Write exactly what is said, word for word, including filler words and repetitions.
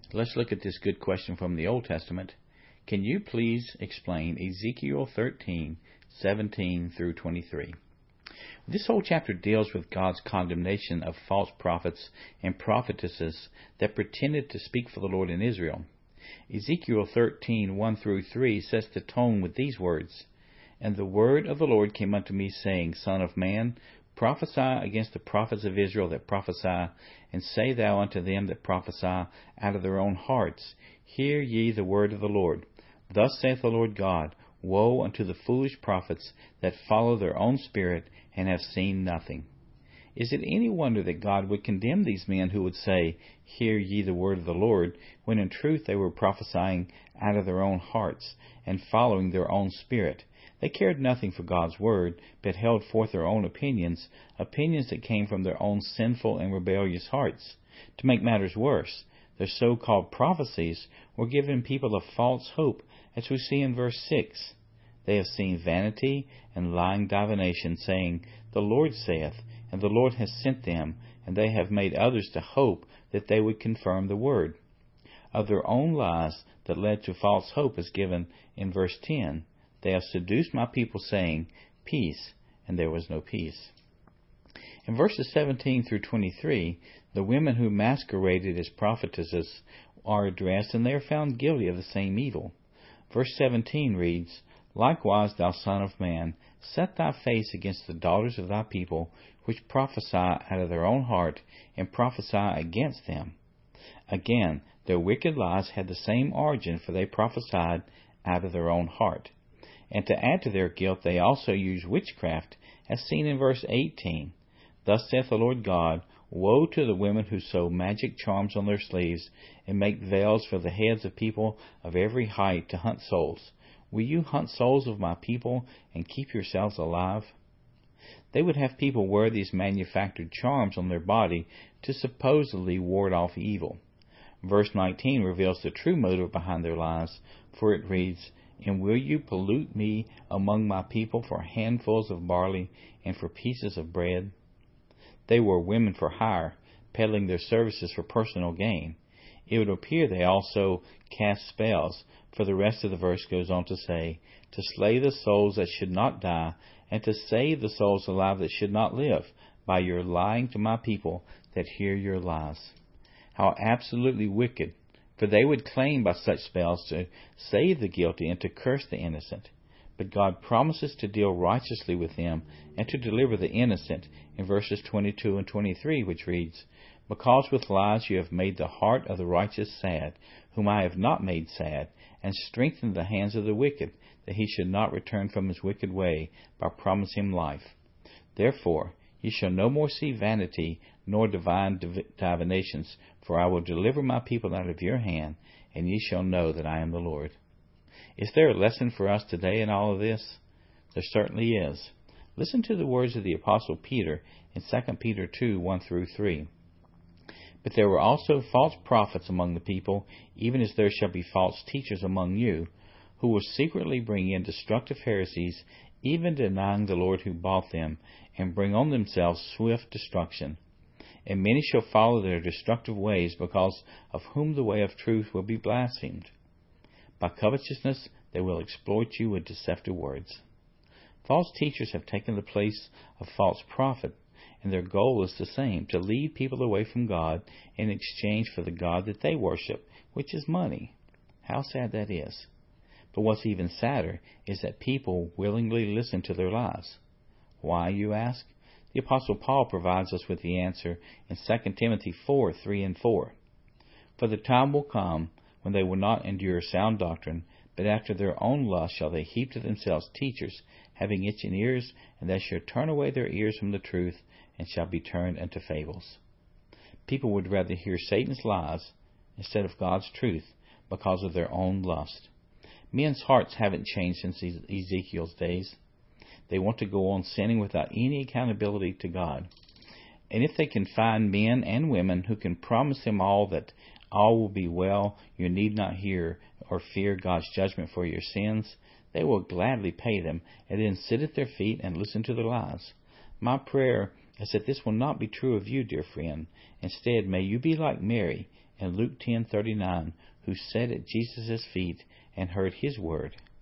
Let's look at this good question from the Old Testament. Can you please explain Ezekiel thirteen, seventeen through twenty-three? This whole chapter deals with God's condemnation of false prophets and prophetesses that pretended to speak for the Lord in Israel. Ezekiel thirteen, one through three sets the tone with these words, "And the word of the Lord came unto me, saying, Son of man, prophesy against the prophets of Israel that prophesy, and say thou unto them that prophesy out of their own hearts, Hear ye the word of the Lord. Thus saith the Lord God, Woe unto the foolish prophets that follow their own spirit and have seen nothing." Is it any wonder that God would condemn these men who would say, "Hear ye the word of the Lord," when in truth they were prophesying out of their own hearts and following their own spirit? They cared nothing for God's word, but held forth their own opinions, opinions that came from their own sinful and rebellious hearts. To make matters worse, their so-called prophecies were giving people a false hope, as we see in verse six. They have seen vanity and lying divination, saying, "The Lord saith," and the Lord has sent them, and they have made others to hope that they would confirm the word. Of their own lies that led to false hope is given in verse ten. They have seduced my people, saying, Peace, and there was no peace. In verses seventeen through twenty-three, the women who masqueraded as prophetesses are addressed, and they are found guilty of the same evil. Verse seventeen reads, "Likewise, thou son of man, set thy face against the daughters of thy people, which prophesy out of their own heart, and prophesy against them." Again, their wicked lies had the same origin, for they prophesied out of their own heart. And to add to their guilt, they also used witchcraft, as seen in verse eighteen. "Thus saith the Lord God, Woe to the women who sew magic charms on their sleeves, and make veils for the heads of people of every height to hunt souls. Will you hunt souls of my people, and keep yourselves alive?" They would have people wear these manufactured charms on their body to supposedly ward off evil. Verse nineteen reveals the true motive behind their lies, for it reads, "And will you pollute me among my people for handfuls of barley and for pieces of bread?" They were women for hire, peddling their services for personal gain. It would appear they also cast spells, for the rest of the verse goes on to say, "To slay the souls that should not die, and to save the souls alive that should not live, by your lying to my people that hear your lies." How absolutely wicked! For they would claim by such spells to save the guilty and to curse the innocent. But God promises to deal righteously with them and to deliver the innocent in verses twenty-two and twenty-three, which reads, "Because with lies you have made the heart of the righteous sad, whom I have not made sad, and strengthened the hands of the wicked, that he should not return from his wicked way, by promising him life. Therefore ye shall no more see vanity, nor divine div- divinations, for I will deliver my people out of your hand, and ye shall know that I am the Lord." Is there a lesson for us today in all of this? There certainly is. Listen to the words of the Apostle Peter in Second Peter two, one through three. "But there were also false prophets among the people, even as there shall be false teachers among you, who will secretly bring in destructive heresies, even denying the Lord who bought them, and bring on themselves swift destruction. And many shall follow their destructive ways, because of whom the way of truth will be blasphemed. By covetousness they will exploit you with deceptive words." False teachers have taken the place of false prophet, and their goal is the same, to lead people away from God in exchange for the God that they worship, which is money. How sad that is. But what's even sadder is that people willingly listen to their lies. Why, you ask? The Apostle Paul provides us with the answer in Second Timothy four, three and four. "For the time will come when they will not endure sound doctrine, but after their own lust shall they heap to themselves teachers, having itching ears, and they shall turn away their ears from the truth, and shall be turned into fables." People would rather hear Satan's lies instead of God's truth because of their own lust. Men's hearts haven't changed since Ezekiel's days. They want to go on sinning without any accountability to God. And if they can find men and women who can promise them all that all will be well, you need not hear or fear God's judgment for your sins, they will gladly pay them and then sit at their feet and listen to their lies. My prayer is that this will not be true of you, dear friend. Instead, may you be like Mary in Luke ten thirty-nine who sat at Jesus' feet and heard his word.